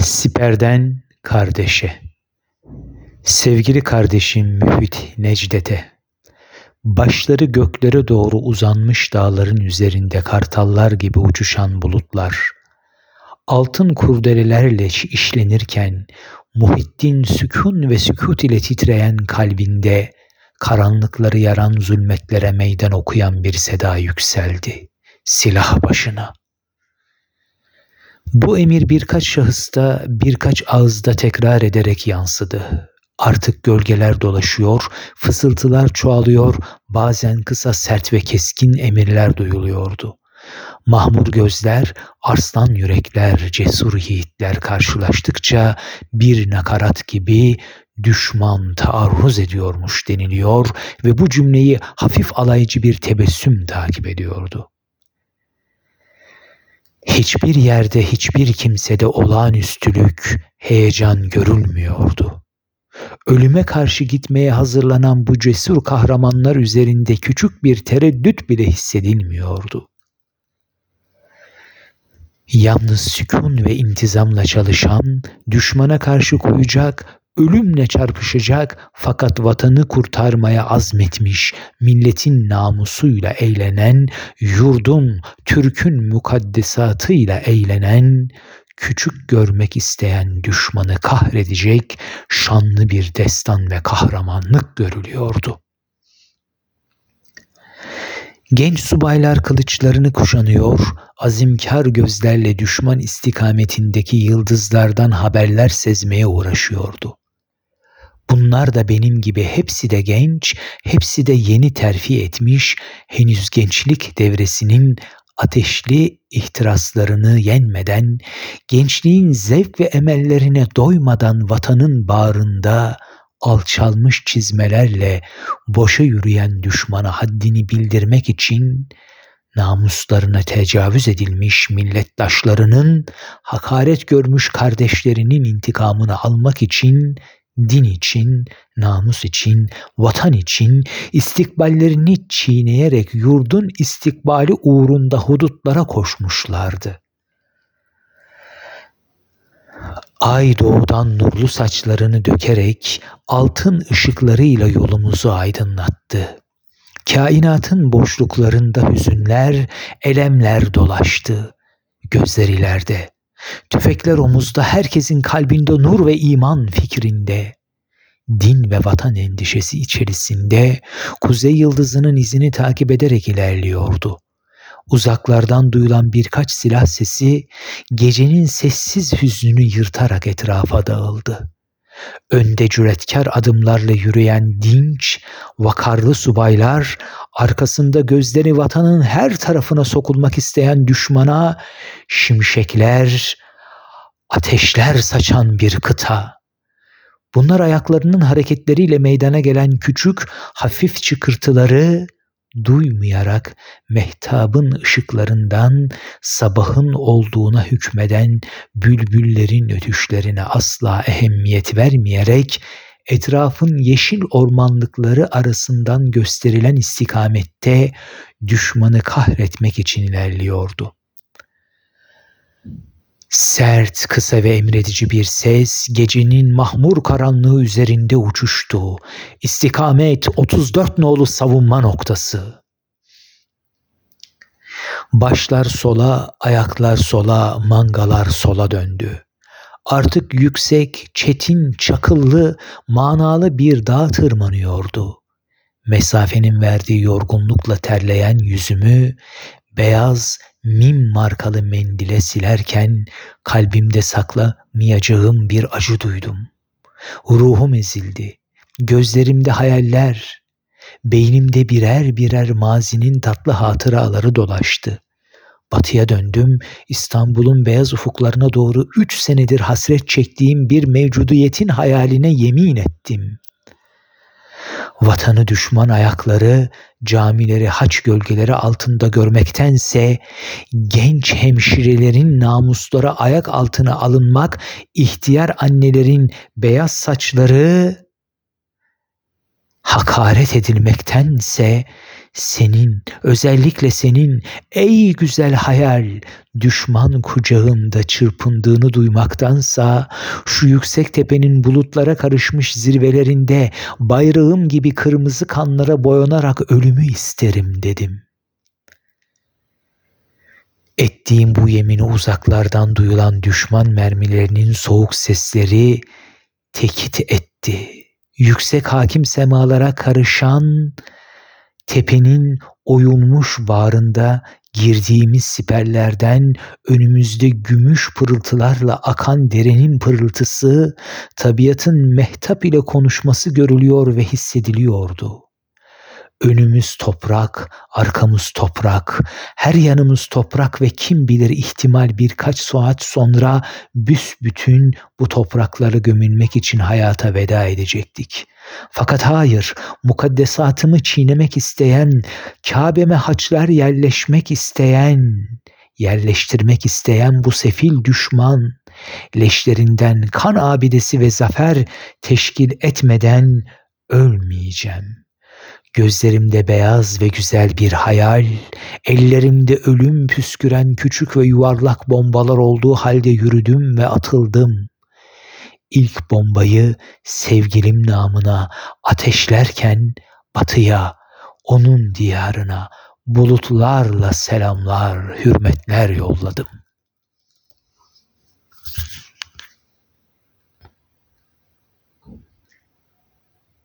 Siperden kardeşe. Sevgili kardeşim Müfit Necdet'e, başları göklere doğru uzanmış dağların üzerinde kartallar gibi uçuşan bulutlar, altın kurdelelerle işlenirken Muhittin sükun ve sükut ile titreyen kalbinde karanlıkları yaran zulmetlere meydan okuyan bir seda yükseldi silah başına. Bu emir birkaç şahısta, birkaç ağızda tekrar ederek yansıdı. Artık gölgeler dolaşıyor, fısıltılar çoğalıyor, bazen kısa, sert ve keskin emirler duyuluyordu. Mahmur gözler, arslan yürekler, cesur yiğitler karşılaştıkça bir nakarat gibi düşman taarruz ediyormuş deniliyor ve bu cümleyi hafif alaycı bir tebessüm takip ediyordu. Hiçbir yerde, hiçbir kimsede olağanüstülük, heyecan görülmüyordu. Ölüme karşı gitmeye hazırlanan bu cesur kahramanlar üzerinde küçük bir tereddüt bile hissedilmiyordu. Yalnız sükun ve intizamla çalışan, düşmana karşı koyacak, ölümle çarpışacak fakat vatanı kurtarmaya azmetmiş, milletin namusuyla eğlenen, yurdun, Türk'ün mukaddesatıyla eğlenen, küçük görmek isteyen düşmanı kahredecek şanlı bir destan ve kahramanlık görülüyordu. Genç subaylar kılıçlarını kuşanıyor, azimkar gözlerle düşman istikametindeki yıldızlardan haberler sezmeye uğraşıyordu. Bunlar da benim gibi hepsi de genç, hepsi de yeni terfi etmiş, henüz gençlik devresinin ateşli ihtiraslarını yenmeden, gençliğin zevk ve emellerine doymadan vatanın bağrında alçalmış çizmelerle boşa yürüyen düşmana haddini bildirmek için namuslarına tecavüz edilmiş milletdaşlarının, hakaret görmüş kardeşlerinin intikamını almak için, din için, namus için, vatan için istikballerini çiğneyerek yurdun istikbali uğrunda hudutlara koşmuşlardı. Ay doğudan nurlu saçlarını dökerek altın ışıklarıyla yolumuzu aydınlattı. Kainatın boşluklarında hüzünler, elemler dolaştı. Gözler ileride, tüfekler omuzda, herkesin kalbinde nur ve iman fikrinde. Din ve vatan endişesi içerisinde kuzey yıldızının izini takip ederek ilerliyordu. Uzaklardan duyulan birkaç silah sesi gecenin sessiz hüznünü yırtarak etrafa dağıldı. Önde cüretkar adımlarla yürüyen dinç, vakarlı subaylar, arkasında gözleri vatanın her tarafına sokulmak isteyen düşmana şimşekler, ateşler saçan bir kıta. Bunlar ayaklarının hareketleriyle meydana gelen küçük, hafif çıkırtıları duymayarak mehtabın ışıklarından sabahın olduğuna hükmeden bülbüllerin ötüşlerine asla ehemmiyet vermeyerek etrafın yeşil ormanlıkları arasından gösterilen istikamette düşmanı kahretmek için ilerliyordu. Sert, kısa ve emredici bir ses gecenin mahmur karanlığı üzerinde uçuştu. İstikamet 34 nolu savunma noktası. Başlar sola, ayaklar sola, mangalar sola döndü. Artık yüksek, çetin, çakıllı, manalı bir dağ tırmanıyordu. Mesafenin verdiği yorgunlukla terleyen yüzümü beyaz mim markalı mendile silerken kalbimde saklamayacağım bir acı duydum. Ruhum ezildi. Gözlerimde hayaller, beynimde birer birer mazinin tatlı hatıraları dolaştı. Batıya döndüm, İstanbul'un beyaz ufuklarına doğru 3 senedir hasret çektiğim bir mevcudiyetin hayaline yemin ettim. Vatanı düşman ayakları, camileri haç gölgeleri altında görmektense genç hemşirelerin namuslara ayak altına alınmak, ihtiyar annelerin beyaz saçları hakaret edilmektense Senin, özellikle senin ey güzel hayal, düşman kucağımda çırpındığını duymaktansa şu yüksek tepenin bulutlara karışmış zirvelerinde bayrağım gibi kırmızı kanlara boyanarak ölümü isterim dedim. Ettiğim bu yemini uzaklardan duyulan düşman mermilerinin soğuk sesleri tekit etti. Yüksek hakim semalara karışan tepenin oyulmuş bağrında girdiğimiz siperlerden önümüzde gümüş pırıltılarla akan derenin pırıltısı, tabiatın mehtap ile konuşması görülüyor ve hissediliyordu. Önümüz toprak, arkamız toprak, her yanımız toprak ve kim bilir ihtimal birkaç saat sonra büsbütün bu topraklara gömülmek için hayata veda edecektik. Fakat hayır, mukaddesatımı çiğnemek isteyen, Kabe'me haçlar yerleştirmek isteyen bu sefil düşman, leşlerinden kan abidesi ve zafer teşkil etmeden ölmeyeceğim. Gözlerimde beyaz ve güzel bir hayal, ellerimde ölüm püsküren küçük ve yuvarlak bombalar olduğu halde yürüdüm ve atıldım. İlk bombayı sevgilim namına ateşlerken batıya, onun diyarına bulutlarla selamlar, hürmetler yolladım.